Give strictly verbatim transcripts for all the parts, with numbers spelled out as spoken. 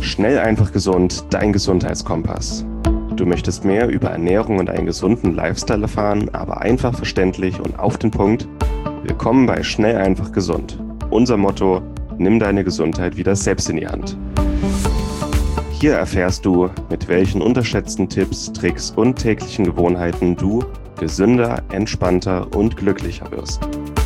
Schnell, einfach, gesund, dein Gesundheitskompass. Du möchtest mehr über Ernährung und einen gesunden Lifestyle erfahren, aber einfach verständlich und auf den Punkt? Willkommen bei Schnell, einfach, gesund. Unser Motto: Nimm deine Gesundheit wieder selbst in die Hand. Hier erfährst du, mit welchen unterschätzten Tipps, Tricks und täglichen Gewohnheiten du gesünder, entspannter und glücklicher wirst.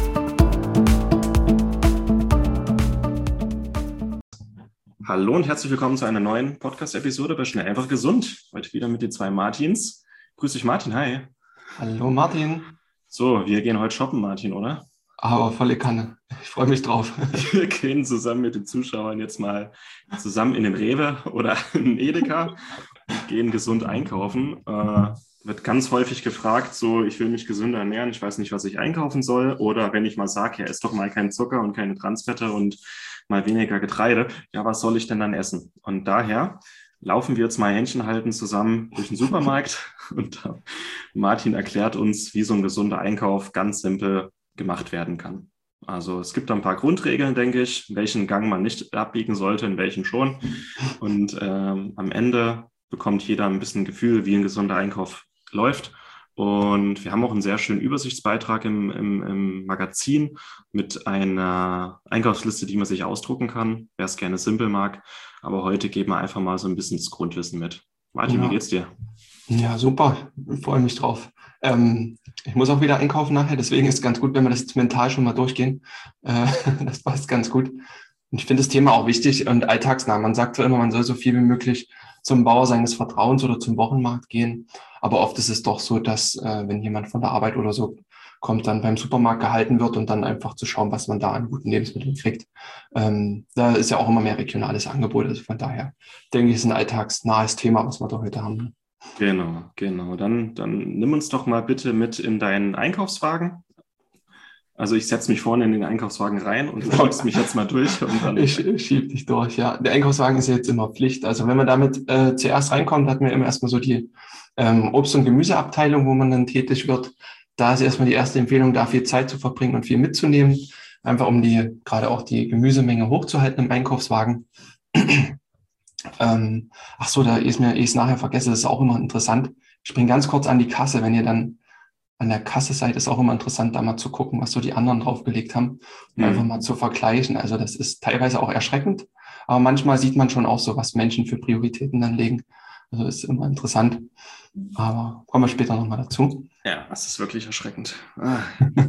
Hallo und herzlich willkommen zu einer neuen Podcast-Episode bei Schnell, einfach, gesund. Heute wieder mit den zwei Martins. Grüß dich, Martin. Hi. Hallo Martin. So, wir gehen heute shoppen, Martin, oder? Aber volle Kanne. Ich freue mich drauf. Wir gehen zusammen mit den Zuschauern jetzt mal zusammen in den Rewe oder in den Edeka und gehen gesund einkaufen. Äh, wird ganz häufig gefragt, so, ich will mich gesünder ernähren, ich weiß nicht, was ich einkaufen soll. Oder wenn ich mal sage, ja, ess doch mal keinen Zucker und keine Transfette und mal weniger Getreide, ja, was soll ich denn dann essen? Und daher laufen wir jetzt mal Händchen halten zusammen durch den Supermarkt und Martin erklärt uns, wie so ein gesunder Einkauf ganz simpel gemacht werden kann. Also es gibt da ein paar Grundregeln, denke ich, welchen Gang man nicht abbiegen sollte, in welchen schon. Und ähm, am Ende bekommt jeder ein bisschen Gefühl, wie ein gesunder Einkauf läuft. Und wir haben auch einen sehr schönen Übersichtsbeitrag im, im, im Magazin mit einer Einkaufsliste, die man sich ausdrucken kann, wer es gerne simpel mag. Aber heute geben wir einfach mal so ein bisschen das Grundwissen mit. Martin, Ja. Wie geht's dir? Ja, super. Ich freue mich drauf. Ähm, ich muss auch wieder einkaufen nachher, deswegen ist es ganz gut, wenn wir das mental schon mal durchgehen. Äh, das passt ganz gut. Und ich finde das Thema auch wichtig und alltagsnah. Man sagt zwar immer, man soll so viel wie möglich zum Bauer seines Vertrauens oder zum Wochenmarkt gehen. Aber oft ist es doch so, dass äh, wenn jemand von der Arbeit oder so kommt, dann beim Supermarkt gehalten wird und dann einfach zu schauen, was man da an guten Lebensmitteln kriegt. Ähm, da ist ja auch immer mehr regionales Angebot. Also von daher denke ich, ist ein alltagsnahes Thema, was wir da heute haben. Genau, genau. Dann, dann nimm uns doch mal bitte mit in deinen Einkaufswagen. Also ich setze mich vorne in den Einkaufswagen rein und du schiebst mich jetzt mal durch. Und dann Ich, ich schieb dich durch, ja. Der Einkaufswagen ist jetzt immer Pflicht. Also wenn man damit äh, zuerst reinkommt, hat man immer erstmal so die ähm, Obst- und Gemüseabteilung, wo man dann tätig wird. Da ist erstmal die erste Empfehlung, da viel Zeit zu verbringen und viel mitzunehmen. Einfach um die, gerade auch die Gemüsemenge hochzuhalten im Einkaufswagen. ähm, ach so, da ist mir, ich es nachher vergesse, das ist auch immer interessant. Ich springe ganz kurz an die Kasse, wenn ihr dann an der Kasse seid, ist auch immer interessant, da mal zu gucken, was so die anderen draufgelegt haben und Mhm. einfach mal zu vergleichen. Also das ist teilweise auch erschreckend, aber manchmal sieht man schon auch so, was Menschen für Prioritäten dann legen. Also ist immer interessant, aber kommen wir später nochmal dazu. Ja, das ist wirklich erschreckend. Ah.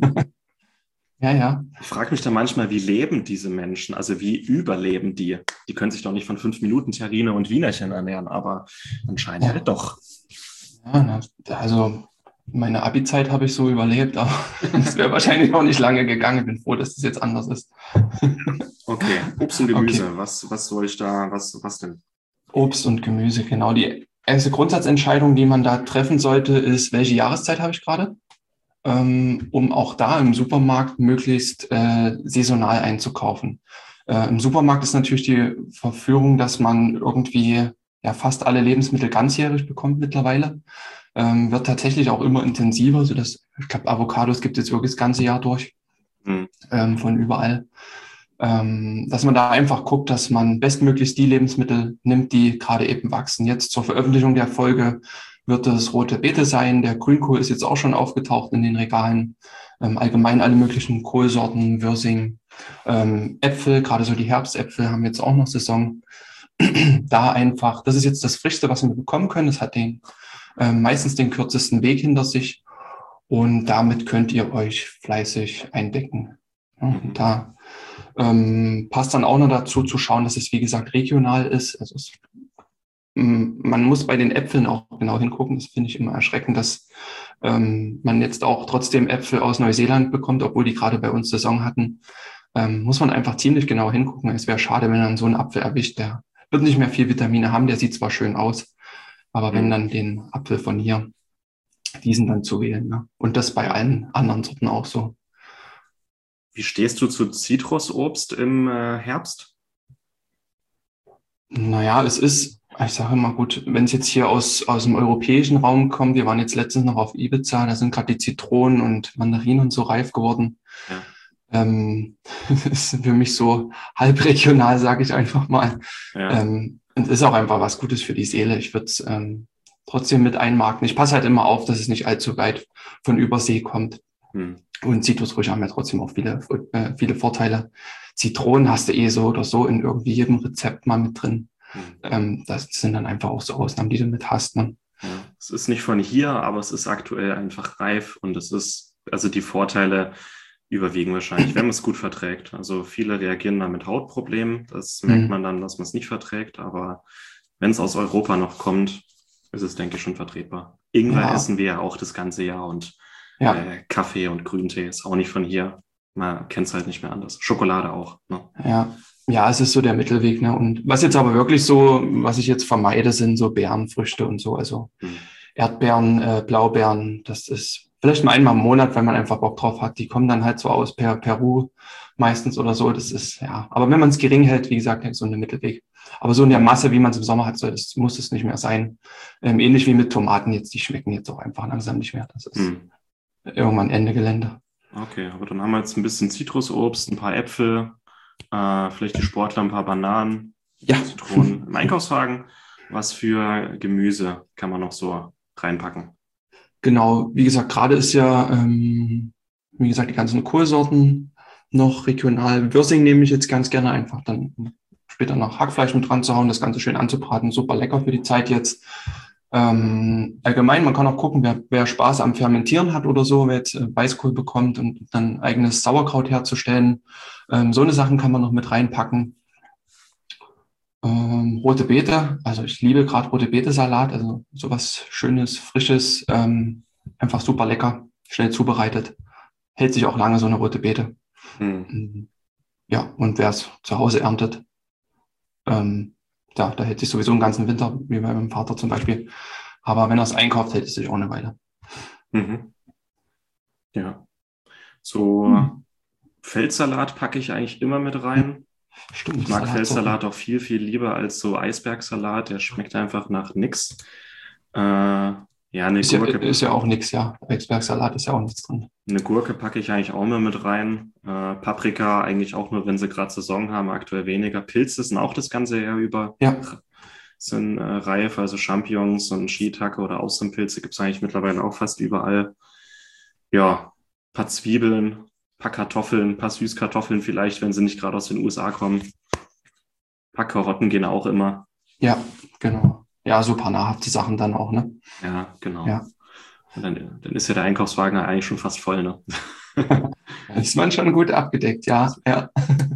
Ja, ja. Ich frage mich da manchmal, wie leben diese Menschen? Also wie überleben die? Die können sich doch nicht von fünf Minuten Terrine und Wienerchen ernähren, aber anscheinend Ja. halt doch. Ja, also meine Abi-Zeit habe ich so überlebt, aber es wäre wahrscheinlich auch nicht lange gegangen. Ich bin froh, dass das jetzt anders ist. Okay, Obst und Gemüse, Okay. was, was soll ich da, was, was denn? Obst und Gemüse, genau. Die erste Grundsatzentscheidung, die man da treffen sollte, ist, welche Jahreszeit habe ich gerade? Ähm, um auch da im Supermarkt möglichst äh, saisonal einzukaufen. Äh, im Supermarkt ist natürlich die Verführung, dass man irgendwie ja fast alle Lebensmittel ganzjährig bekommt mittlerweile. Ähm, wird tatsächlich auch immer intensiver, sodass, ich glaube, Avocados gibt es jetzt wirklich das ganze Jahr durch, Hm. ähm, von überall. Ähm, dass man da einfach guckt, dass man bestmöglichst die Lebensmittel nimmt, die gerade eben wachsen. Jetzt zur Veröffentlichung der Folge wird das rote Beete sein. Der Grünkohl ist jetzt auch schon aufgetaucht in den Regalen. Ähm, allgemein alle möglichen Kohlsorten, Würsing, ähm, Äpfel, gerade so die Herbstäpfel haben jetzt auch noch Saison. Da einfach, das ist jetzt das Frischste, was wir bekommen können. Es hat den, äh, meistens den kürzesten Weg hinter sich und damit könnt ihr euch fleißig eindecken. Ja, Mhm. da ähm, passt dann auch noch dazu zu schauen, dass es, wie gesagt, regional ist. Also es, m, man muss bei den Äpfeln auch genau hingucken. Das finde ich immer erschreckend, dass ähm, man jetzt auch trotzdem Äpfel aus Neuseeland bekommt, obwohl die gerade bei uns Saison hatten. Ähm, muss man einfach ziemlich genau hingucken. Es wäre schade, wenn man so einen Apfel erwischt, der wird nicht mehr viel Vitamine haben, der sieht zwar schön aus, aber wenn Mhm. dann den Apfel von hier, diesen dann zu wählen. Ne? Und das bei allen anderen Sorten auch so. Wie stehst du zu Zitrusobst im äh, Herbst? Naja, es ist, ich sage mal gut, wenn es jetzt hier aus, aus dem europäischen Raum kommt, wir waren jetzt letztens noch auf Ibiza, da sind gerade die Zitronen und Mandarinen und so reif geworden. Ja. Ähm, ist für mich so halb regional, sage ich einfach mal. Ja. Ähm, und ist auch einfach was Gutes für die Seele. Ich würde es ähm, trotzdem mit einmarken. Ich passe halt immer auf, dass es nicht allzu weit von Übersee kommt. Hm. Und Zitrusfrüchte haben ja trotzdem auch viele, äh, viele Vorteile. Zitronen hast du eh so oder so in irgendwie jedem Rezept mal mit drin. Hm. Ähm, das sind dann einfach auch so Ausnahmen, die du mit hast. Ne? Ja. Es ist nicht von hier, aber es ist aktuell einfach reif und es ist, also die Vorteile überwiegen wahrscheinlich, wenn man es gut verträgt. Also viele reagieren da mit Hautproblemen. Das merkt Hm. man dann, dass man es nicht verträgt. Aber wenn es aus Europa noch kommt, ist es, denke ich, schon vertretbar. Ingwer Ja, essen wir ja auch das ganze Jahr und ja, äh, Kaffee und Grüntee ist auch nicht von hier. Man kennt es halt nicht mehr anders. Schokolade auch. Ne? ja. Ja, es ist so der Mittelweg. Ne? Und was jetzt aber wirklich so, was ich jetzt vermeide, sind so Beerenfrüchte und so. Also Hm. Erdbeeren, äh, Blaubeeren, das ist vielleicht mal einmal im Monat, wenn man einfach Bock drauf hat. Die kommen dann halt so aus per Peru meistens oder so. Das ist, ja. Aber wenn man es gering hält, wie gesagt, so ein Mittelweg. Aber so in der Masse, wie man es im Sommer hat, so, das muss es nicht mehr sein. Ähm, ähnlich wie mit Tomaten jetzt, die schmecken jetzt auch einfach langsam nicht mehr. Das ist Hm. irgendwann Ende Gelände. Okay, aber dann haben wir jetzt ein bisschen Zitrusobst, ein paar Äpfel, äh, vielleicht die Sportler, ein paar Bananen, Ja, Zitronen. Im Einkaufswagen, was für Gemüse kann man noch so reinpacken? genau. Wie gesagt, gerade ist ja, ähm, wie gesagt, die ganzen Kohlsorten noch regional. Würsing nehme ich jetzt ganz gerne einfach dann später noch Hackfleisch mit dran zu hauen, das Ganze schön anzubraten. Super lecker für die Zeit jetzt. Ähm, allgemein, man kann auch gucken, wer, wer Spaß am Fermentieren hat oder so, wer jetzt äh, Weißkohl bekommt und dann eigenes Sauerkraut herzustellen. Ähm, so eine Sachen kann man noch mit reinpacken. Ähm, rote Beete, also ich liebe gerade rote Beete-Salat, also sowas Schönes, Frisches, ähm, einfach super lecker, schnell zubereitet. Hält sich auch lange so eine rote Beete. Hm. Ja, und wer es zu Hause erntet, ähm, ja, da hält sich sowieso den ganzen Winter, wie bei meinem Vater zum Beispiel. Aber wenn er es einkauft, hält es sich auch eine Weile. Mhm. Ja, so Hm. Feldsalat packe ich eigentlich immer mit rein. Stimmt, Ich mag Salatsorten. Feldsalat auch viel, viel lieber als so Eisbergsalat. Der schmeckt einfach nach nix. Äh, ja, eine Ist ja, Gurke, ist ja auch nichts, ja. Eisbergsalat ist ja auch nichts drin. eine Gurke packe ich eigentlich auch immer mit rein. Äh, Paprika eigentlich auch nur, wenn sie gerade Saison haben, aktuell weniger. Pilze sind auch das ganze Jahr über. Ja, Sind äh, reif, also Champignons und Shiitake oder Austernpilze gibt es eigentlich mittlerweile auch fast überall. Ja, paar Zwiebeln, paar Kartoffeln, paar Süßkartoffeln vielleicht, wenn sie nicht gerade aus den U S A kommen. Paar Karotten gehen auch immer. ja, genau. Ja, super nahrhafte Sachen dann auch, ne? Ja, genau. Ja. Und dann, dann ist ja der Einkaufswagen eigentlich schon fast voll, ne? Ist man schon gut abgedeckt, ja, ja.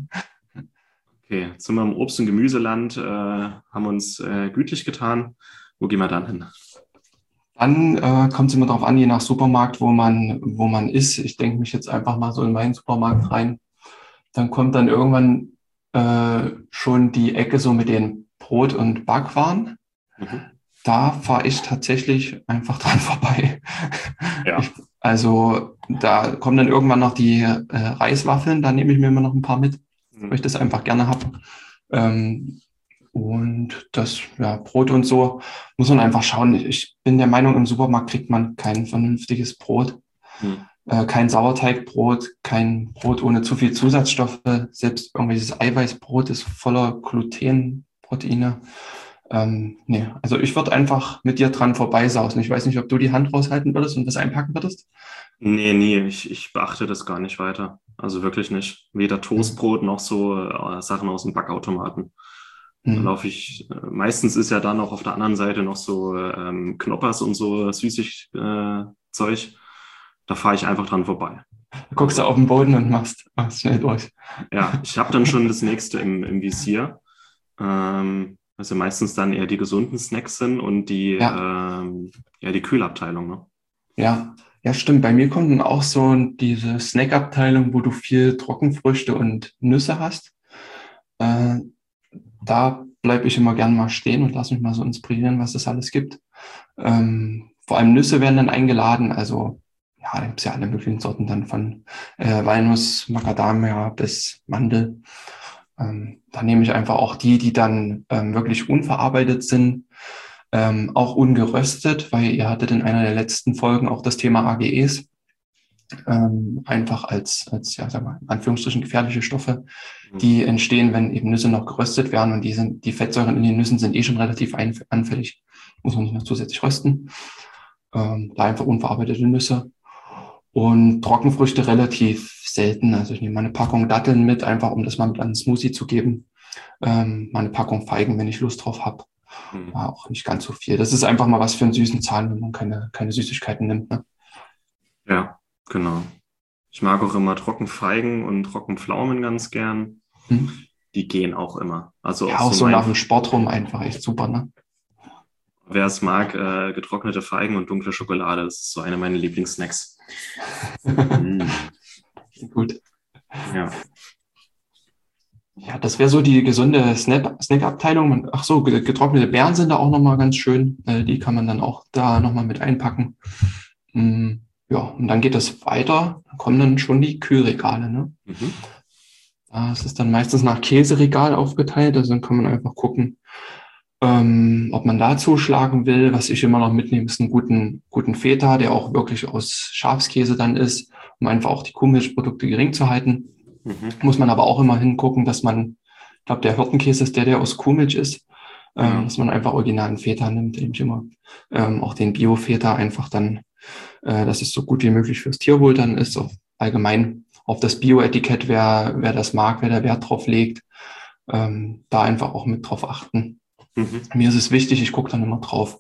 Okay, jetzt sind wir im Obst- und Gemüseland, äh, haben uns äh, gütlich getan. Wo gehen wir dann hin? Dann äh, kommt es immer darauf an, je nach Supermarkt, wo man, wo man ist. Ich denke mich jetzt einfach mal so in meinen Supermarkt rein. Dann kommt dann irgendwann äh, schon die Ecke so mit den Brot- und Backwaren. Mhm. Da fahre ich tatsächlich einfach dran vorbei. Ja. Ich, also da kommen dann irgendwann noch die äh, Reiswaffeln, da nehme ich mir immer noch ein paar mit, weil ich Mhm. das einfach gerne habe. Ähm, und das ja, Brot und so muss man einfach schauen. Ich bin der Meinung, im Supermarkt kriegt man kein vernünftiges Brot, Mhm. äh, kein Sauerteigbrot, kein Brot ohne zu viel Zusatzstoffe. Selbst irgendwelches Eiweißbrot ist voller Gluten, Proteine. Ähm, nee, also ich würde einfach mit dir dran vorbeisausen. Ich weiß nicht, ob du die Hand raushalten würdest und das einpacken würdest. Nee, nee, ich, ich beachte das gar nicht weiter. Also wirklich nicht. Weder Hm. Toastbrot noch so äh, Sachen aus dem Backautomaten. Da Hm. laufe ich, äh, meistens ist ja dann auch auf der anderen Seite noch so ähm, Knoppers und so süßig äh, Zeug. Da fahre ich einfach dran vorbei. Da guckst du Also auf den Boden und machst, machst schnell durch. ja, ich habe dann schon das nächste im, im Visier. Ähm, also meistens dann eher die gesunden Snacks sind und die, Ja, ähm, ja, die Kühlabteilung, ne? ja, ja, stimmt. Bei mir kommt dann auch so diese Snack-Abteilung, wo du viel Trockenfrüchte und Nüsse hast. Äh, Da bleibe ich immer gern mal stehen und lasse mich mal so inspirieren, was es alles gibt. Ähm, vor allem Nüsse werden dann eingeladen. Also ja, da gibt es ja alle möglichen Sorten dann von äh, Walnuss, Macadamia bis Mandel. Ähm, da nehme ich einfach auch die, die dann ähm, wirklich unverarbeitet sind, ähm, auch ungeröstet, weil ihr hattet in einer der letzten Folgen auch das Thema A G Es. ähm, einfach als, als, ja, sag mal, in Anführungsstrichen gefährliche Stoffe, die entstehen, wenn eben Nüsse noch geröstet werden, und die sind, die Fettsäuren in den Nüssen sind eh schon relativ einf- anfällig, muss man nicht noch zusätzlich rösten. Ähm, da einfach unverarbeitete Nüsse und Trockenfrüchte relativ selten. Also ich nehme mal eine Packung Datteln mit, einfach um das mal mit an einen Smoothie zu geben. Ähm, mal eine Packung Feigen, wenn ich Lust drauf habe. Mhm. Ja, auch nicht ganz so viel. Das ist einfach mal was für einen süßen Zahn, wenn man keine, keine Süßigkeiten nimmt. Ne? Ja, genau. Ich mag auch immer Trockenfeigen und Trockenpflaumen ganz gern. Hm? Die gehen auch immer. Also Ja, auch auch so so mein, nach dem Sport rum einfach echt super. Ne? wer es mag, äh, getrocknete Feigen und dunkle Schokolade, das ist so eine meiner Lieblingssnacks. Mm, Gut. ja. Ja, das wäre so die gesunde Snack- Snack-Abteilung. Man- Ach so, ge- getrocknete Beeren sind da auch nochmal ganz schön. Äh, die kann man dann auch da nochmal mit einpacken. Mm, ja, und dann geht es weiter. Da kommen dann schon die Kühlregale. Ne? Mhm. Das ist dann meistens nach Käseregal aufgeteilt. Also dann kann man einfach gucken, ähm, ob man da zuschlagen will. Was ich immer noch mitnehme, ist einen guten, guten Feta, der auch wirklich aus Schafskäse dann ist, um einfach auch die Kuhmilchprodukte gering zu halten. Mhm. Muss man aber auch immer hingucken, dass man, ich glaube, der Hirtenkäse ist der, der aus Kuhmilch ist, ähm, Genau. dass man einfach originalen Feta nimmt, eben immer ähm, auch den Bio-Feta einfach dann, äh, dass es so gut wie möglich fürs Tierwohl dann ist. Auch allgemein auf das Bio-Etikett, wer, wer das mag, wer da Wert drauf legt, ähm, da einfach auch mit drauf achten. Mhm. Mir ist es wichtig, ich gucke dann immer drauf.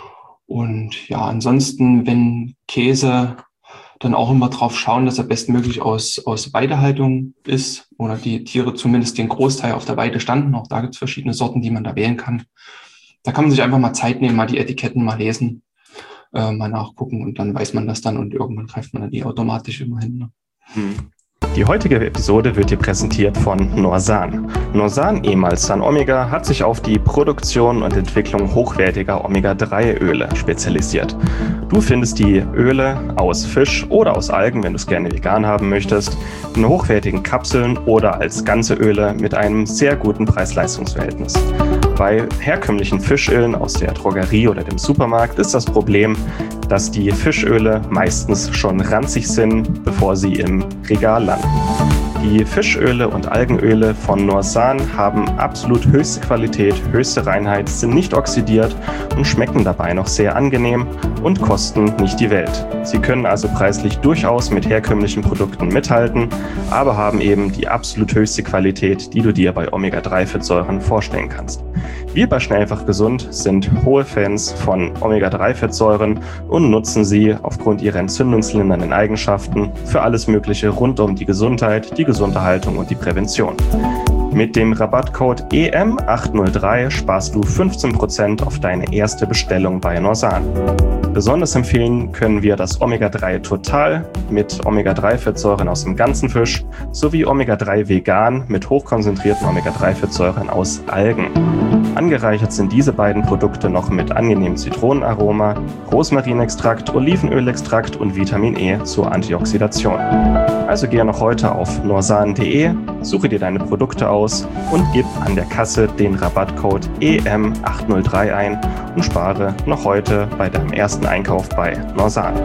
Und ja, ansonsten, wenn Käse, dann auch immer drauf schauen, dass er bestmöglich aus, aus Weidehaltung ist oder die Tiere zumindest den Großteil auf der Weide standen. Auch da gibt es verschiedene Sorten, die man da wählen kann. Da kann man sich einfach mal Zeit nehmen, mal die Etiketten mal lesen, äh, mal nachgucken, und dann weiß man das dann, und irgendwann greift man dann die automatisch immer hin. Ne? Mhm. Die heutige Episode wird dir präsentiert von Norsan. Norsan, ehemals San Omega, hat sich auf die Produktion und Entwicklung hochwertiger Omega drei Öle spezialisiert. Du findest die Öle aus Fisch oder aus Algen, wenn du es gerne vegan haben möchtest, in hochwertigen Kapseln oder als ganze Öle mit einem sehr guten Preis-Leistungs-Verhältnis. Bei herkömmlichen Fischölen aus der Drogerie oder dem Supermarkt ist das Problem, dass die Fischöle meistens schon ranzig sind, bevor sie im Regal landen. Die Fischöle und Algenöle von Norsan haben absolut höchste Qualität, höchste Reinheit, sind nicht oxidiert und schmecken dabei noch sehr angenehm und kosten nicht die Welt. Sie können also preislich durchaus mit herkömmlichen Produkten mithalten, aber haben eben die absolut höchste Qualität, die du dir bei Omega drei Fettsäuren vorstellen kannst. Wir bei Schnellfach Gesund sind hohe Fans von Omega drei Fettsäuren und nutzen sie aufgrund ihrer entzündungslindernden Eigenschaften für alles Mögliche rund um die Gesundheit, die gesunde Haltung und die Prävention. Mit dem Rabattcode E M acht null drei sparst du fünfzehn Prozent auf deine erste Bestellung bei Norsan. Besonders empfehlen können wir das Omega drei Total mit Omega drei Fettsäuren aus dem ganzen Fisch sowie Omega drei Vegan mit hochkonzentrierten Omega drei Fettsäuren aus Algen. Angereichert sind diese beiden Produkte noch mit angenehmem Zitronenaroma, Rosmarinextrakt, Olivenölextrakt und Vitamin E zur Antioxidation. Also gehe noch heute auf norsan punkt de, suche dir deine Produkte aus und gib an der Kasse den Rabattcode E M acht null drei ein und spare noch heute bei deinem ersten Einkauf bei Norsan.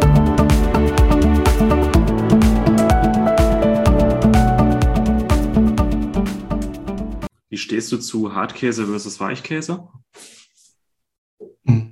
Wie stehst du zu Hartkäse versus Weichkäse? Hm.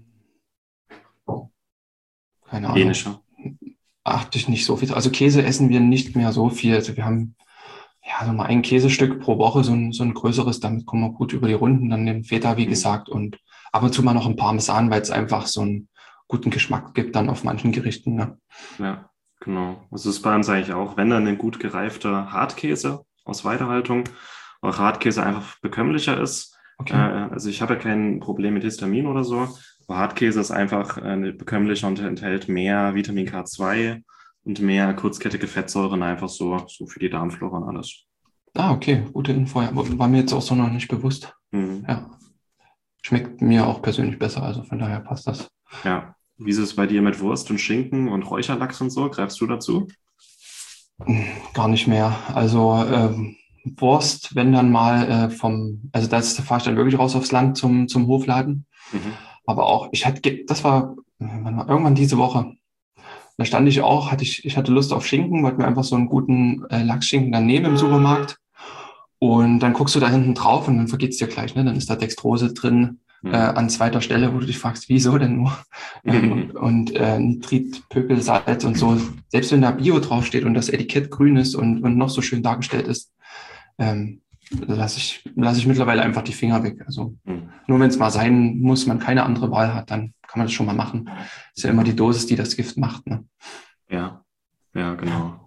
Keine Ahnung. Ähnlicher. Achte ich nicht so viel. Also Käse essen wir nicht mehr so viel. Also wir haben ja so mal ein Käsestück pro Woche, so ein, so ein größeres, damit kommen wir gut über die Runden. Dann den Feta, wie Mhm. gesagt, und ab und zu mal noch ein Parmesan, weil es einfach so einen guten Geschmack gibt dann auf manchen Gerichten. Ne? Ja, genau. Das ist bei uns eigentlich auch, wenn dann ein gut gereifter Hartkäse aus Weidehaltung, auch Hartkäse einfach bekömmlicher ist. Okay. Äh, also ich habe ja kein Problem mit Histamin oder so, aber Hartkäse ist einfach äh, bekömmlicher und enthält mehr Vitamin K zwei und mehr kurzkettige Fettsäuren, einfach so, so für die Darmflora und alles. Ah, okay, gute Info. Ja, war mir jetzt auch so noch nicht bewusst. Mhm. Ja. Schmeckt mir auch persönlich besser, also von daher passt das. Ja. Wie ist es bei dir mit Wurst und Schinken und Räucherlachs und so? Greifst du dazu? Gar nicht mehr. Also ähm, Wurst, wenn dann mal äh, vom, also das fahre ich dann wirklich raus aufs Land zum, zum Hofladen. Mhm. Aber auch, ich hatte, ge- das war, wann war irgendwann diese Woche, Da stand ich auch, hatte ich, ich hatte Lust auf Schinken, wollte mir einfach so einen guten äh, Lachsschinken dann nehmen im Supermarkt. Und dann guckst du da hinten drauf und dann vergeht's dir gleich, ne? Dann ist da Dextrose drin Mhm. äh, an zweiter Stelle, wo du dich fragst, wieso denn nur? Ähm, und und äh, Nitrit, Pökelsalz und so. Selbst wenn da Bio draufsteht und das Etikett grün ist und, und noch so schön dargestellt ist, ähm, lasse ich, lass ich mittlerweile einfach die Finger weg. Also Mhm. nur wenn es mal sein muss, man keine andere Wahl hat, dann kann man das schon mal machen. Ist ja immer die Dosis, die das Gift macht. Ne? Ja, ja, genau.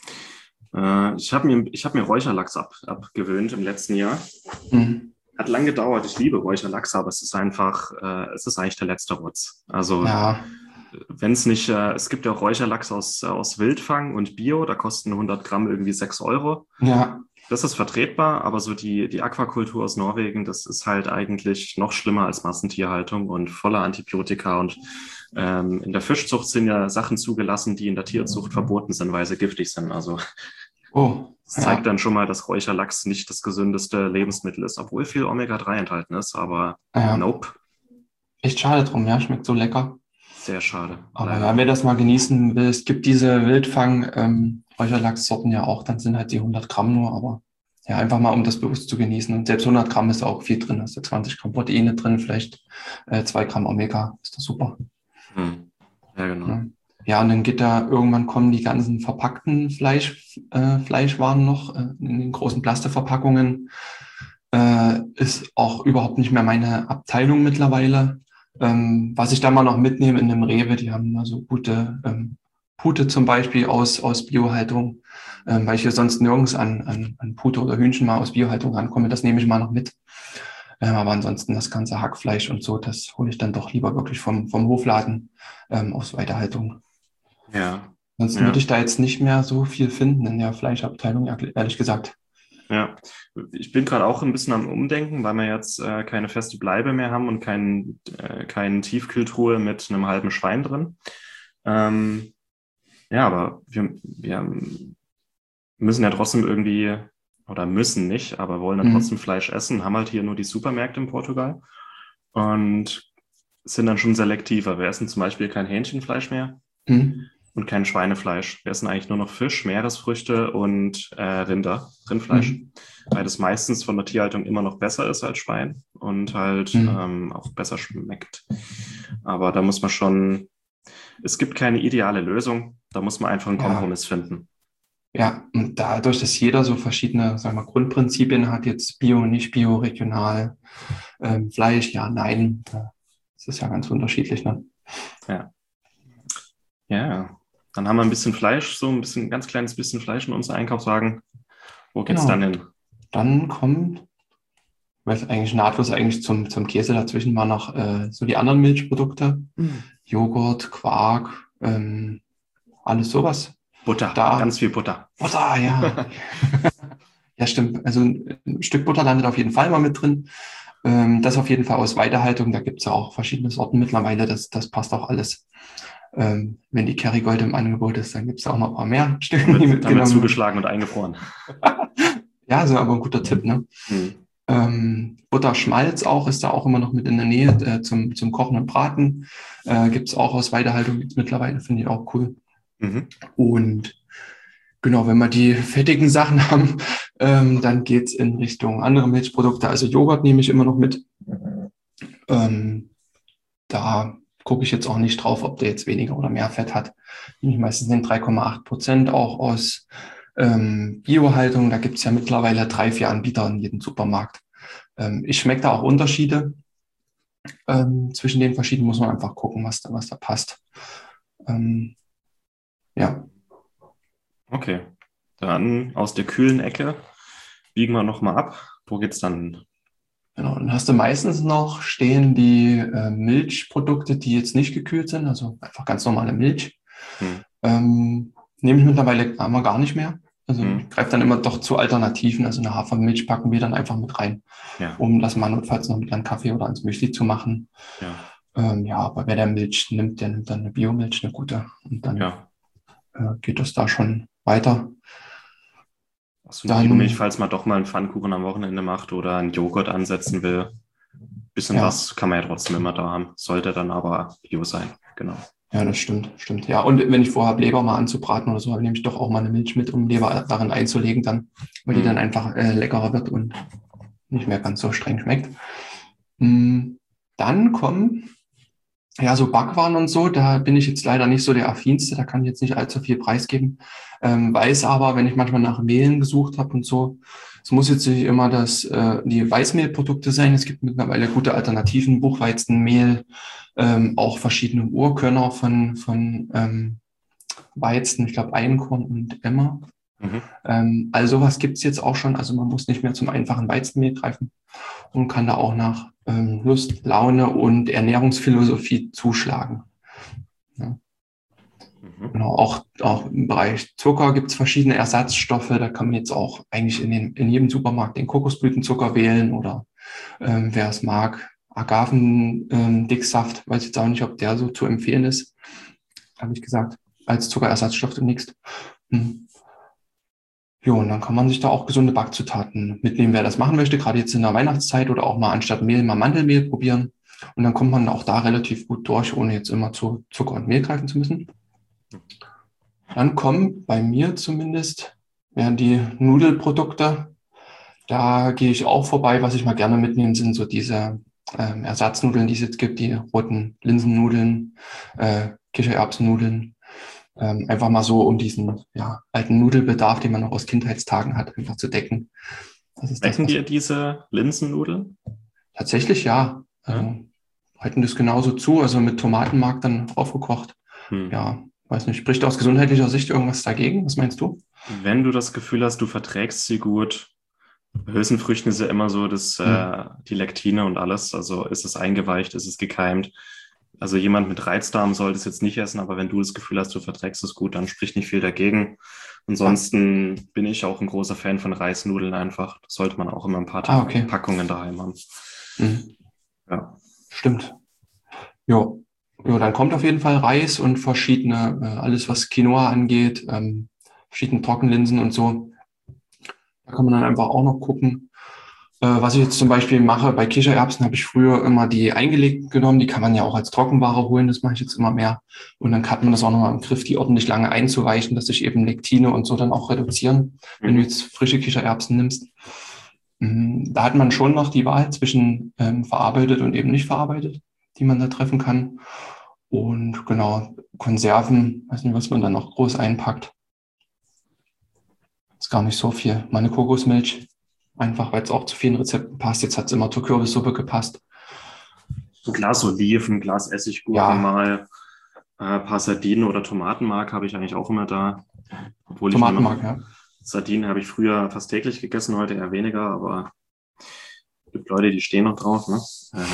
Äh, ich habe mir, ich hab mir Räucherlachs ab, abgewöhnt im letzten Jahr. Mhm. Hat lang gedauert. Ich liebe Räucherlachs, aber es ist einfach, äh, es ist eigentlich der letzte Rotz. Also Ja, wenn es nicht, äh, es gibt ja auch Räucherlachs aus, aus Wildfang und Bio, da kosten hundert Gramm irgendwie sechs Euro. ja, Das ist vertretbar, aber so die, die Aquakultur aus Norwegen, das ist halt eigentlich noch schlimmer als Massentierhaltung und voller Antibiotika. Und ähm, in der Fischzucht sind ja Sachen zugelassen, die in der Tierzucht verboten sind, weil sie giftig sind. Also oh, das zeigt ja, dann schon mal, dass Räucherlachs nicht das gesündeste Lebensmittel ist, obwohl viel Omega drei enthalten ist. Aber ja. nope, Echt schade drum, ja, schmeckt so lecker. sehr schade, Aber ja, leider. wer das mal genießen will, es gibt diese Wildfang, ähm, Räucherlachssorten ja auch, dann sind halt die hundert Gramm nur, aber ja, einfach mal, um das bewusst zu genießen. Und selbst hundert Gramm ist auch viel drin, hast du zwanzig Gramm Proteine drin, vielleicht äh, zwei Gramm Omega, ist das super. Hm. Ja, genau. Ja. Ja, und dann geht da, irgendwann kommen die ganzen verpackten Fleisch, äh, Fleischwaren noch äh, in den großen Plastikverpackungen. Äh, ist auch überhaupt nicht mehr meine Abteilung mittlerweile. Ähm, was ich da mal noch mitnehme in einem Rewe, die haben also gute ähm, Pute zum Beispiel aus, aus Biohaltung, ähm, weil ich hier sonst nirgends an, an, an Pute oder Hühnchen mal aus Biohaltung rankomme. Das nehme ich mal noch mit. Ähm, aber ansonsten das ganze Hackfleisch und so, das hole ich dann doch lieber wirklich vom, vom Hofladen ähm, aus Weiterhaltung. Ja, Ansonsten würde ja. ich da jetzt nicht mehr so viel finden in der Fleischabteilung, ehrlich gesagt. Ja, ich bin gerade auch ein bisschen am Umdenken, weil wir jetzt äh, keine feste Bleibe mehr haben und kein, äh, keine Tiefkühltruhe mit einem halben Schwein drin. Ähm, ja, aber wir, wir müssen ja trotzdem irgendwie, oder müssen nicht, aber wollen ja trotzdem Mhm. Fleisch essen, haben halt hier nur die Supermärkte in Portugal und sind dann schon selektiver. Wir essen zum Beispiel kein Hähnchenfleisch mehr Mhm. und kein Schweinefleisch. Wir essen eigentlich nur noch Fisch, Meeresfrüchte und äh, Rinder, Rindfleisch, Mhm. weil das meistens von der Tierhaltung immer noch besser ist als Schwein und halt Mhm. ähm, auch besser schmeckt. Aber da muss man schon, es gibt keine ideale Lösung, da muss man einfach einen Ja, Kompromiss finden. ja, und dadurch, dass jeder so verschiedene, sagen wir, Grundprinzipien hat, jetzt Bio, nicht Bio, regional, ähm, Fleisch, ja, nein, äh, das ist ja ganz unterschiedlich, ne? Ja, ja. Dann haben wir ein bisschen Fleisch, so ein bisschen, ein ganz kleines bisschen Fleisch in unserem Einkaufswagen. Wo geht's dann Genau. hin? Dann kommt, weil eigentlich nahtlos eigentlich zum, zum Käse dazwischen war noch äh, so die anderen Milchprodukte, Joghurt, Quark, ähm, alles sowas. Butter, Da, ganz viel Butter. Butter, ja. Ja, stimmt. Also ein Stück Butter landet auf jeden Fall mal mit drin. Ähm, das auf jeden Fall aus Weiterhaltung. Da gibt es ja auch verschiedene Sorten mittlerweile. Das, das passt auch alles. Ähm, wenn die Kerrygold im Angebot ist, dann gibt es auch noch ein paar mehr Stücke, Dann die wird, dann wird mitgenommen werden. zugeschlagen und eingefroren. Ja, so aber ein guter Tipp, ne? Hm. Ähm, Butterschmalz auch ist da auch immer noch mit in der Nähe äh, zum, zum Kochen und Braten. Äh, gibt es auch aus Weiterhaltung gibt's mittlerweile, finde ich auch cool. Mhm. Und genau, wenn wir die fettigen Sachen haben, ähm, dann geht's in Richtung andere Milchprodukte. Also Joghurt nehme ich immer noch mit. Ähm, da gucke ich jetzt auch nicht drauf, ob der jetzt weniger oder mehr Fett hat. Nehme ich meistens den drei Komma acht Prozent auch aus ähm, Biohaltung. Da gibt's ja mittlerweile drei, vier Anbieter in jedem Supermarkt. Ähm, ich schmecke da auch Unterschiede. Ähm, zwischen den verschiedenen muss man einfach gucken, was da, was da passt. Ähm, ja, Okay. Dann aus der kühlen Ecke biegen wir nochmal ab. Wo geht's dann hin? genau. Dann hast du meistens noch stehen die äh, Milchprodukte, die jetzt nicht gekühlt sind, also einfach ganz normale Milch. Hm. Ähm, nehme ich mittlerweile aber gar nicht mehr. Also ich Hm. greife dann immer doch zu Alternativen. Also eine Hafermilch packen wir dann einfach mit rein, Ja, um das mal notfalls noch mit einem Kaffee oder ans Müsli zu machen. ja, Ähm, ja, aber wer der Milch nimmt, der nimmt dann eine Biomilch, eine gute. Und dann ja. äh, geht das da schon weiter. Aus so eine Biomilch, Dann, falls man doch mal einen Pfannkuchen am Wochenende macht oder einen Joghurt ansetzen will. Bisschen ja, was kann man ja trotzdem immer da haben. Sollte dann aber Bio sein. Genau. Ja, das stimmt, stimmt. Ja, und wenn ich vorhabe, Leber mal anzubraten oder so, nehme ich doch auch mal eine Milch mit, um Leber darin einzulegen dann, weil die dann Mhm. einfach äh, leckerer wird und nicht mehr ganz so streng schmeckt. Mm, Dann kommen, ja, so Backwaren und so, da bin ich jetzt leider nicht so der Affinste, da kann ich jetzt nicht allzu viel preisgeben. Ähm, weiß aber, wenn ich manchmal nach Mehlen gesucht habe und so, es muss jetzt nicht immer das, äh, die Weißmehlprodukte sein. Es gibt mittlerweile gute Alternativen, Buchweizenmehl, ähm, auch verschiedene Urkörner von, von ähm, Weizen, ich glaube Einkorn und Emmer. Mhm. Ähm, all sowas gibt es jetzt auch schon. Also man muss nicht mehr zum einfachen Weizenmehl greifen und kann da auch nach ähm, Lust, Laune und Ernährungsphilosophie zuschlagen. Ja. Mhm. Genau, auch, auch im Bereich Zucker gibt es verschiedene Ersatzstoffe. Da kann man jetzt auch eigentlich in, den, in jedem Supermarkt den Kokosblütenzucker wählen oder ähm, wer es mag, Agavendicksaft. Weiß jetzt auch nicht, ob der so zu empfehlen ist, habe ich gesagt, als Zuckerersatzstoff demnächst. Hm. Jo, und dann kann man sich da auch gesunde Backzutaten mitnehmen, wer das machen möchte, gerade jetzt in der Weihnachtszeit oder auch mal anstatt Mehl mal Mandelmehl probieren. Und dann kommt man auch da relativ gut durch, ohne jetzt immer zu Zucker und Mehl greifen zu müssen. Dann kommen bei mir zumindest ja, die Nudelprodukte. Da gehe ich auch vorbei. Was ich mal gerne mitnehme, sind so diese ähm, Ersatznudeln, die es jetzt gibt, die roten Linsennudeln, äh, Kichererbsennudeln. Ähm, einfach mal so, um diesen ja, alten Nudelbedarf, den man noch aus Kindheitstagen hat, einfach zu decken. Das ist das, Schmecken was dir diese Linsennudeln? tatsächlich ja. Ja? Also halten das genauso zu, also mit Tomatenmark dann aufgekocht. Hm. Ja, weiß nicht, spricht aus gesundheitlicher Sicht irgendwas dagegen? Was meinst du? Wenn du das Gefühl hast, du verträgst sie gut, bei Hülsenfrüchten ist ja immer so, dass Hm. äh, die Lektine und alles, also ist es eingeweicht, ist es gekeimt. Also jemand mit Reizdarm sollte es jetzt nicht essen, aber wenn du das Gefühl hast, du verträgst es gut, dann spricht nicht viel dagegen. Ja. Ansonsten bin ich auch ein großer Fan von Reisnudeln einfach. Das sollte man auch immer ein paar Ah, Ta okay. Packungen daheim haben. Hm. Ja. Stimmt. Jo. Jo, dann kommt auf jeden Fall Reis und verschiedene, äh, alles was Quinoa angeht, ähm, verschiedene Trockenlinsen und so. Da kann man dann einfach auch noch gucken. Äh, was ich jetzt zum Beispiel mache, bei Kichererbsen habe ich früher immer die eingelegten genommen. Die kann man ja auch als Trockenware holen. Das mache ich jetzt immer mehr. Und dann hat man das auch nochmal im Griff, die ordentlich lange einzuweichen, dass sich eben Lektine und so dann auch reduzieren, wenn du Mhm. jetzt frische Kichererbsen nimmst. Mhm. Da hat man schon noch die Wahl zwischen ähm, verarbeitet und eben nicht verarbeitet, die man da treffen kann. Und genau, Konserven, weiß nicht, was man da noch groß einpackt. Ist gar nicht so viel. Meine Kokosmilch, einfach weil es auch zu vielen Rezepten passt. Jetzt hat es immer zur Kürbissuppe gepasst. Ein Glas Oliven, ein Glas Essiggurken Ja, mal, äh, ein paar Sardinen oder Tomatenmark habe ich eigentlich auch immer da. Obwohl ich mir noch, Tomatenmark, ja. Sardinen habe ich früher fast täglich gegessen, heute eher weniger, aber es gibt Leute, die stehen noch drauf, ne?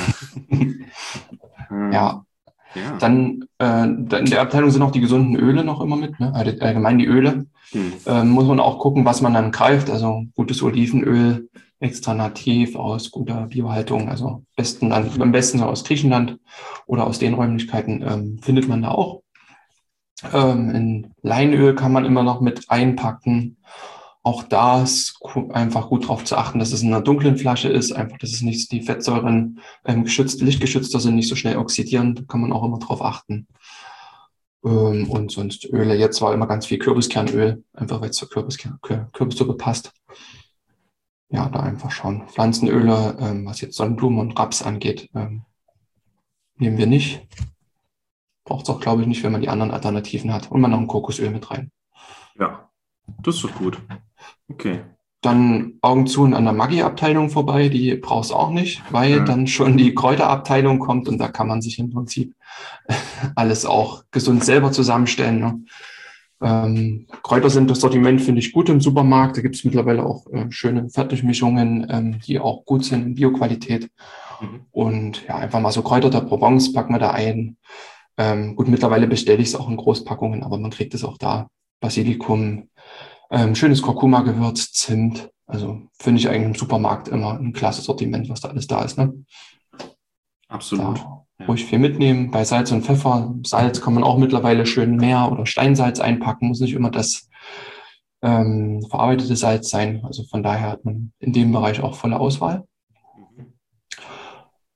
Äh, äh, Ja, ja. dann äh, in der Abteilung sind auch die gesunden Öle noch immer mit, ne? Also allgemein die Öle. Hm. Ähm, muss man auch gucken, was man dann greift. Also gutes Olivenöl, extra nativ aus guter Biohaltung, also besten dann, am besten so aus Griechenland oder aus den Räumlichkeiten ähm, findet man da auch. Ähm, in Leinöl kann man immer noch mit einpacken. Auch da ist einfach gut darauf zu achten, dass es in einer dunklen Flasche ist, einfach, dass es nicht die Fettsäuren ähm, geschützt, lichtgeschützter sind, nicht so schnell oxidieren. Da kann man auch immer drauf achten. Ähm, und sonst Öle. Jetzt war immer ganz viel Kürbiskernöl, einfach weil es zur Kürbiskern, Kürbissuppe passt. Ja, da einfach schauen. Pflanzenöle, ähm, was jetzt Sonnenblumen und Raps angeht, ähm, nehmen wir nicht. Braucht es auch, glaube ich, nicht, wenn man die anderen Alternativen hat. Und man noch ein Kokosöl mit rein. Ja, das ist doch gut. Okay. Dann Augen zu und an der Maggi-Abteilung vorbei, die brauchst du auch nicht, weil Äh, dann schon die Kräuterabteilung kommt und da kann man sich im Prinzip alles auch gesund selber zusammenstellen. Ne? Ähm, Kräuter sind das Sortiment, finde ich, gut im Supermarkt. Da gibt es mittlerweile auch äh, schöne Fertigmischungen, ähm, die auch gut sind in Bioqualität. mhm. Und ja, einfach mal so Kräuter der Provence packen wir da ein. Ähm, gut, mittlerweile bestelle ich es auch in Großpackungen, aber man kriegt es auch da. Basilikum, ähm, schönes Kurkuma-Gewürz, Zimt. Also finde ich eigentlich im Supermarkt immer ein klasse Sortiment, was da alles da ist. Ne? Absolut. Da Ja. ruhig viel mitnehmen. Bei Salz und Pfeffer. Salz kann man auch mittlerweile schön Meer- oder Steinsalz einpacken. Muss nicht immer das ähm, verarbeitete Salz sein. Also von daher hat man in dem Bereich auch volle Auswahl. Mhm.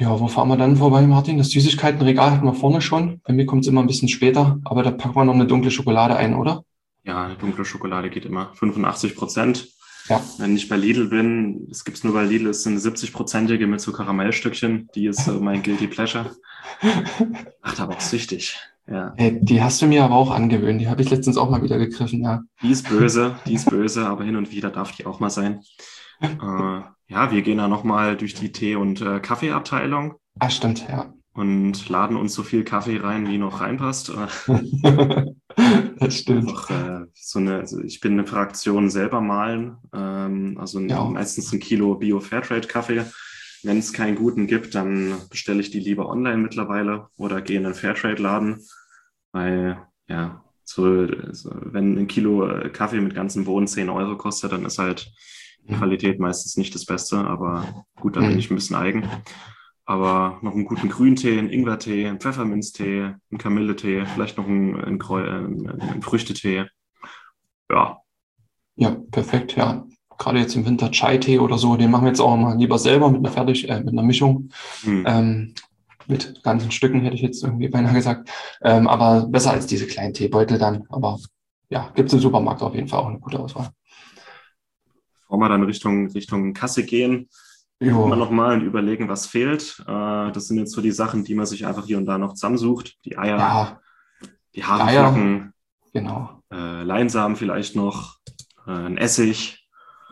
Ja, wo fahren wir dann vorbei, Martin? Das Süßigkeitenregal hatten wir vorne schon. Bei mir kommt es immer ein bisschen später, aber da packen wir noch eine dunkle Schokolade ein, oder? Ja, eine dunkle Schokolade geht immer. fünfundachtzig Prozent. Ja. Wenn ich bei Lidl bin, es gibt es nur bei Lidl, es sind siebzig-prozentige mit so Karamellstückchen. Die ist so mein Guilty Pleasure. Macht aber auch süchtig. Ja. Hey, die hast du mir aber auch angewöhnt. Die habe ich letztens auch mal wieder gegriffen, ja. Die ist böse, die ist böse, aber hin und wieder darf die auch mal sein. Äh, ja, wir gehen da nochmal durch die Tee- und äh, Kaffeeabteilung Ah, stimmt, ja. und laden uns so viel Kaffee rein, wie noch reinpasst. Das stimmt. Einfach, äh, so eine, also ich bin eine Fraktion selber malen, ähm, also ein, Ja. meistens ein Kilo Bio-Fairtrade-Kaffee. Wenn es keinen guten gibt, dann bestelle ich die lieber online mittlerweile oder gehe in einen Fairtrade-Laden, weil ja, so, so wenn ein Kilo Kaffee mit ganzen Bohnen zehn Euro kostet, dann ist halt die Qualität meistens nicht das Beste, aber gut, da bin ich ein bisschen eigen. Aber noch einen guten Grüntee, einen Ingwertee, einen Pfefferminztee, einen Kamilletee, vielleicht noch einen, einen, Kräu- einen, einen Früchtetee. Ja. Ja, perfekt, ja. Gerade jetzt im Winter Chai-Tee oder so, den machen wir jetzt auch mal lieber selber mit einer Fertig, äh, mit einer Mischung. Hm. Ähm, mit ganzen Stücken, hätte ich jetzt irgendwie beinahe gesagt. Ähm, aber besser als diese kleinen Teebeutel dann. Aber ja, gibt es im Supermarkt auf jeden Fall auch eine gute Auswahl. Bevor wir dann Richtung, Richtung Kasse gehen, Jo. immer noch mal und überlegen, was fehlt. Äh, das sind jetzt so die Sachen, die man sich einfach hier und da noch zusammensucht. Die Eier, Ja, die Haferflocken, genau. äh, Leinsamen vielleicht noch, äh, ein Essig.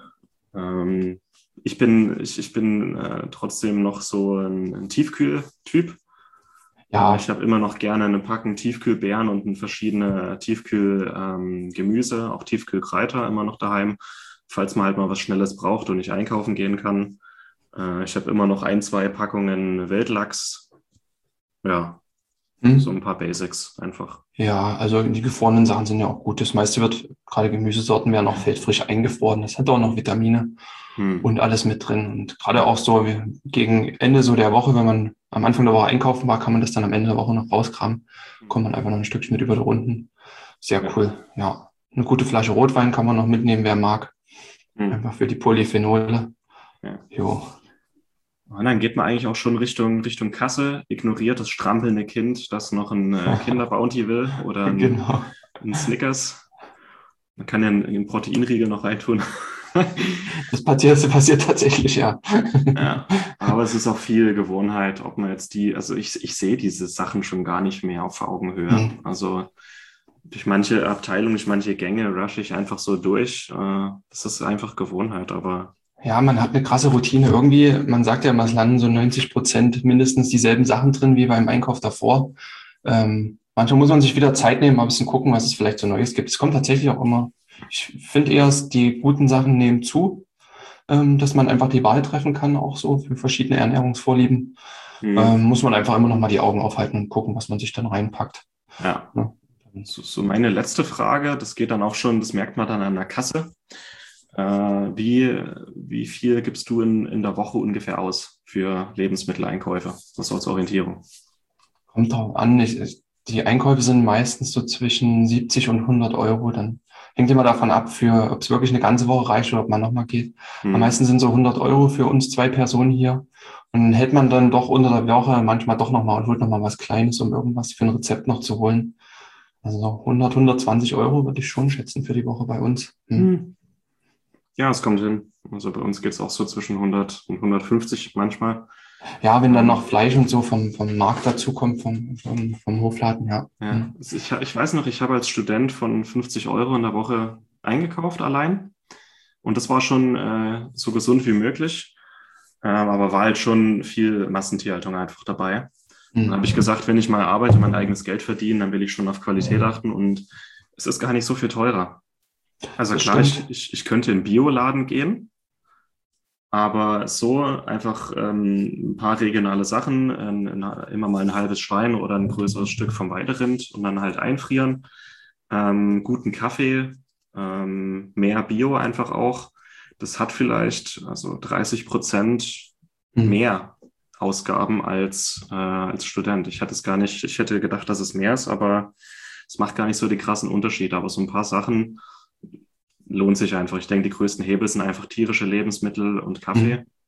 Ähm, ich bin, ich, ich bin äh, trotzdem noch so ein, ein Tiefkühl-Typ. Ja, Ich habe immer noch gerne eine Packung Tiefkühlbeeren und ein verschiedene Tiefkühlgemüse, ähm, auch Tiefkühlkräuter immer noch daheim, falls man halt mal was Schnelles braucht und nicht einkaufen gehen kann. Äh, ich habe immer noch ein, zwei Packungen Wildlachs. Ja, hm. so ein paar Basics einfach. Ja, also die gefrorenen Sachen sind ja auch gut. Das meiste wird, gerade Gemüsesorten werden auch feldfrisch eingefroren. Das hat auch noch Vitamine Hm. und alles mit drin. Und gerade auch so wie gegen Ende so der Woche, wenn man am Anfang der Woche einkaufen war, kann man das dann am Ende der Woche noch rauskramen. Kommt man einfach noch ein Stückchen mit über die Runden. Sehr Ja. cool. Ja, eine gute Flasche Rotwein kann man noch mitnehmen, wer mag. Hm. Einfach für die Polyphenole. Ja. Jo. Und dann geht man eigentlich auch schon Richtung, Richtung Kasse, ignoriert das strampelnde Kind, das noch ein äh, Kinder-Bounty will oder ein, Genau. ein Snickers. Man kann ja einen, einen Proteinriegel noch reintun. Das passiert, das passiert tatsächlich, ja. Ja, aber es ist auch viel Gewohnheit, ob man jetzt die, also ich, ich sehe diese Sachen schon gar nicht mehr auf Augenhöhe. Hm. Also durch manche Abteilungen, durch manche Gänge rush ich einfach so durch. Äh, das ist einfach Gewohnheit, aber Ja, man hat eine krasse Routine. Irgendwie, man sagt ja immer, es landen so neunzig Prozent mindestens dieselben Sachen drin wie beim Einkauf davor. Ähm, manchmal muss man sich wieder Zeit nehmen, mal ein bisschen gucken, was es vielleicht so Neues gibt. Es kommt tatsächlich auch immer, ich finde eher, die guten Sachen nehmen zu, ähm, dass man einfach die Wahl treffen kann, auch so für verschiedene Ernährungsvorlieben. hm, Ähm, muss man einfach immer noch mal die Augen aufhalten und gucken, was man sich dann reinpackt. ja. Ja. So, so meine letzte Frage, das geht dann auch schon, das merkt man dann an der Kasse. Äh, wie, wie viel gibst du in, in der Woche ungefähr aus für Lebensmitteleinkäufe? Das so als Orientierung. Kommt drauf an. Ich, die Einkäufe sind meistens so zwischen siebzig und hundert Euro. Dann hängt immer davon ab, für, ob es wirklich eine ganze Woche reicht oder ob man nochmal geht. Hm. Am meisten sind so hundert Euro für uns zwei Personen hier. Und dann hält man dann doch unter der Woche manchmal doch nochmal und holt nochmal was Kleines, um irgendwas für ein Rezept noch zu holen. Also so hundert, hundertzwanzig Euro würde ich schon schätzen für die Woche bei uns. Hm. Hm. Ja, es kommt hin. Also bei uns geht es auch so zwischen hundert und hundertfünfzig manchmal. Ja, wenn dann noch Fleisch und so vom, vom Markt dazukommt, vom, vom, vom Hofladen, ja. Ja, Hm. also ich, ich weiß noch, ich habe als Student von fünfzig Euro in der Woche eingekauft allein. Und das war schon äh, so gesund wie möglich. Ähm, aber war halt schon viel Massentierhaltung einfach dabei. Hm. Dann habe ich gesagt, wenn ich mal arbeite, mein eigenes Geld verdiene, dann will ich schon auf Qualität achten. Und es ist gar nicht so viel teurer. Also Das klar, ich, stimmt. ich, ich könnte in den Bioladen gehen, aber so einfach ähm, ein paar regionale Sachen, ein, ein, immer mal ein halbes Schwein oder ein größeres Stück vom Weiderind und dann halt einfrieren, ähm, guten Kaffee, ähm, mehr Bio einfach auch. Das hat vielleicht also dreißig Prozent Hm. mehr Ausgaben als, äh, als Student. Ich hatte es gar nicht, ich hätte gedacht, dass es mehr ist, aber es macht gar nicht so den krassen Unterschied. Aber so ein paar Sachen lohnt sich einfach. Ich denke, die größten Hebel sind einfach tierische Lebensmittel und Kaffee. Hm.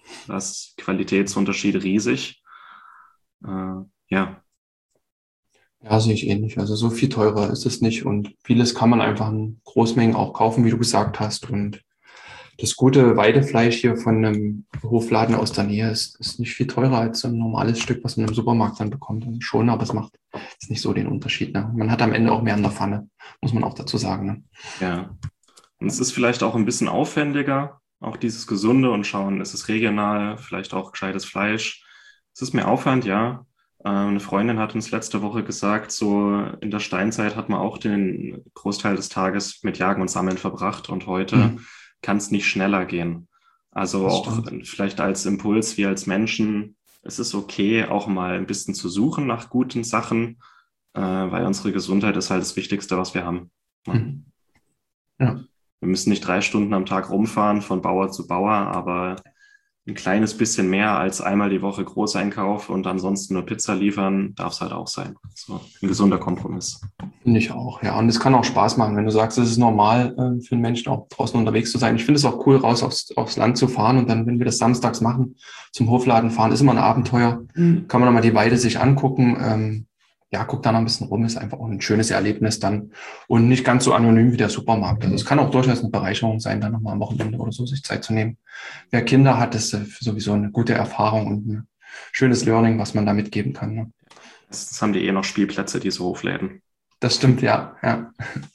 Da ist Qualitätsunterschied riesig. Äh, ja. Ja, sehe ich ähnlich. Also so viel teurer ist es nicht und vieles kann man einfach in Großmengen auch kaufen, wie du gesagt hast. Und das gute Weidefleisch hier von einem Hofladen aus der Nähe ist, ist nicht viel teurer als so ein normales Stück, was man im Supermarkt dann bekommt. Also schon, aber es macht jetzt nicht so den Unterschied. Ne? Man hat am Ende auch mehr in der Pfanne, muss man auch dazu sagen. Ne? Ja. Und es ist vielleicht auch ein bisschen aufwendiger, auch dieses Gesunde und schauen, ist es regional, vielleicht auch gescheites Fleisch. Es ist mehr Aufwand, ja. Eine Freundin hat uns letzte Woche gesagt, so in der Steinzeit hat man auch den Großteil des Tages mit Jagen und Sammeln verbracht und heute mhm. kann es nicht schneller gehen. Also das auch stimmt. Vielleicht als Impuls, wir als Menschen, es ist okay, auch mal ein bisschen zu suchen nach guten Sachen, äh, weil unsere Gesundheit ist halt das Wichtigste, was wir haben. Ja. Mhm. Ja. Wir müssen nicht drei Stunden am Tag rumfahren von Bauer zu Bauer, aber ein kleines bisschen mehr als einmal die Woche Großeinkauf und ansonsten nur Pizza liefern, darf es halt auch sein. So ein gesunder Kompromiss. Finde ich auch, ja. Und es kann auch Spaß machen, wenn du sagst, es ist normal äh, für einen Menschen auch draußen unterwegs zu sein. Ich finde es auch cool, raus aufs, aufs Land zu fahren und dann, wenn wir das samstags machen, zum Hofladen fahren, ist immer ein Abenteuer. Mhm. Kann man nochmal die Weide sich angucken. Ähm, ja, guck da noch ein bisschen rum, ist einfach auch ein schönes Erlebnis dann und nicht ganz so anonym wie der Supermarkt. Also es kann auch durchaus eine Bereicherung sein, dann nochmal am Wochenende oder so sich Zeit zu nehmen. Wer Kinder hat, ist sowieso eine gute Erfahrung und ein schönes Learning, was man da mitgeben kann. Ne? Das haben die eh noch Spielplätze, diese Hofläden. Das stimmt, ja. ja.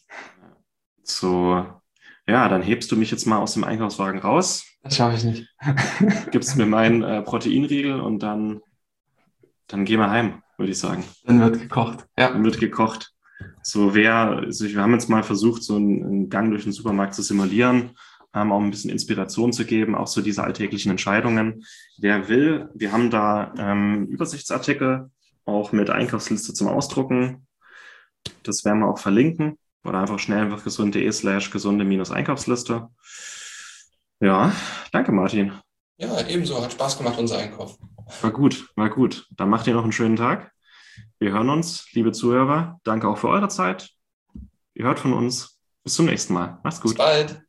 So, ja, dann hebst du mich jetzt mal aus dem Einkaufswagen raus. Das schaffe ich nicht. Gibst mir meinen äh, Proteinriegel und dann, dann gehen wir heim, würde ich sagen. Dann wird gekocht, ja. Dann wird gekocht. So, wer, also wir haben jetzt mal versucht, so einen, einen Gang durch den Supermarkt zu simulieren, ähm, auch ein bisschen Inspiration zu geben, auch so diese alltäglichen Entscheidungen. Wer will, wir haben da ähm, Übersichtsartikel, auch mit Einkaufsliste zum Ausdrucken. Das werden wir auch verlinken. Oder einfach schnell einfach gesund.de slash gesunde minus Einkaufsliste. Ja, danke Martin. Ja, ebenso. Hat Spaß gemacht, unser Einkauf. War gut, war gut. Dann macht ihr noch einen schönen Tag. Wir hören uns, liebe Zuhörer. Danke auch für eure Zeit. Ihr hört von uns. Bis zum nächsten Mal. Macht's gut. Bis bald.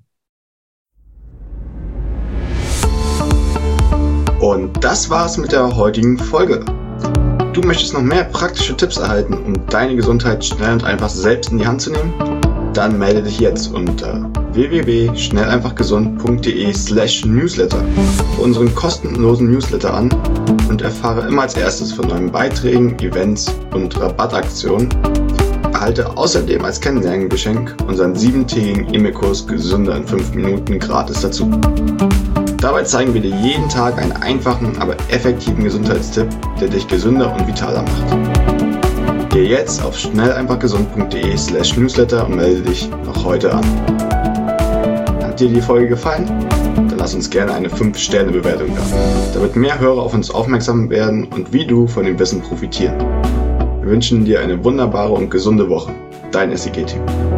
Und das war's mit der heutigen Folge. Du möchtest noch mehr praktische Tipps erhalten, um deine Gesundheit schnell und einfach selbst in die Hand zu nehmen? Dann melde dich jetzt unter w w w punkt schnell einfach gesund punkt d e slash newsletter für unseren kostenlosen Newsletter an und erfahre immer als erstes von neuen Beiträgen, Events und Rabattaktionen. Erhalte außerdem als Kennenlerngeschenk unseren siebentägigen E-Mail-Kurs Gesünder in fünf Minuten gratis dazu. Dabei zeigen wir dir jeden Tag einen einfachen, aber effektiven Gesundheitstipp, der dich gesünder und vitaler macht. Geh jetzt auf schnell einfach gesund punkt d e slash newsletter und melde dich noch heute an. Hat dir die Folge gefallen? Dann lass uns gerne eine fünf Sterne Bewertung da, damit mehr Hörer auf uns aufmerksam werden und wie du von dem Wissen profitieren. Wir wünschen dir eine wunderbare und gesunde Woche. Dein S I G-Team.